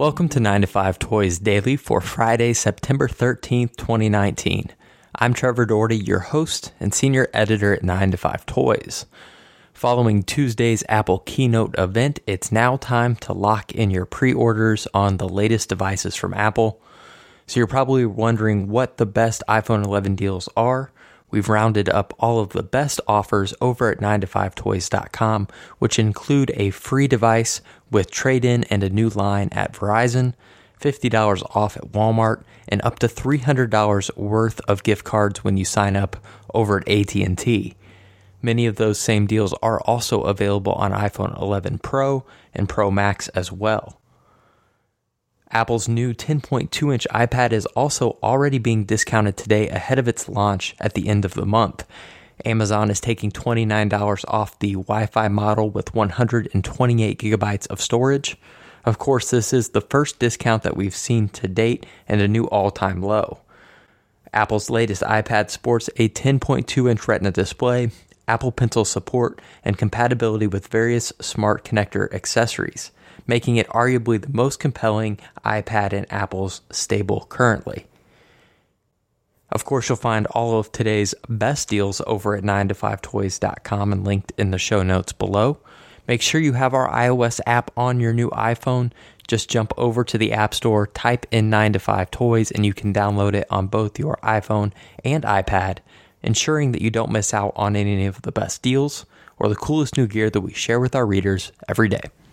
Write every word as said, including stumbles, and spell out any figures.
Welcome to nine to five Toys Daily for Friday, September thirteenth, twenty nineteen. I'm Trevor Doherty, your host and senior editor at nine to five Toys. Following Tuesday's Apple keynote event, it's now time to lock in your pre-orders on the latest devices from Apple. So you're probably wondering what the best iPhone eleven deals are. We've rounded up all of the best offers over at nine to five toys dot com, which include a free device with trade-in and a new line at Verizon, fifty dollars off at Walmart, and up to three hundred dollars worth of gift cards when you sign up over at A T and T. Many of those same deals are also available on iPhone eleven Pro and Pro Max as well. Apple's new ten point two inch iPad is also already being discounted today ahead of its launch at the end of the month. Amazon is taking twenty-nine dollars off the Wi-Fi model with one hundred twenty-eight gigabytes of storage. Of course, this is the first discount that we've seen to date and a new all-time low. Apple's latest iPad sports a ten point two inch Retina display, Apple Pencil support, and compatibility with various smart connector accessories, making it arguably the most compelling iPad in Apple's stable currently. Of course, you'll find all of today's best deals over at nine to five toys dot com and linked in the show notes below. Make sure you have our iOS app on your new iPhone. Just jump over to the App Store, type in nine to five toys, and you can download it on both your iPhone and iPad, ensuring that you don't miss out on any of the best deals or the coolest new gear that we share with our readers every day.